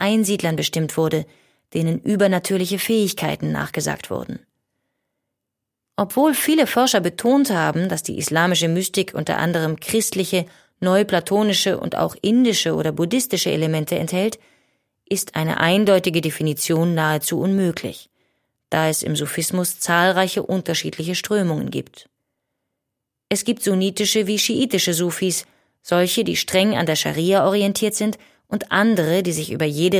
Einsiedlern bestimmt wurde, denen übernatürliche Fähigkeiten nachgesagt wurden. Obwohl viele Forscher betont haben, dass die islamische Mystik unter anderem christliche, neuplatonische und auch indische oder buddhistische Elemente enthält, ist eine eindeutige Definition nahezu unmöglich, da es im Sufismus zahlreiche unterschiedliche Strömungen gibt. Es gibt sunnitische wie schiitische Sufis, solche, die streng an der Scharia orientiert sind, und andere, die sich über jede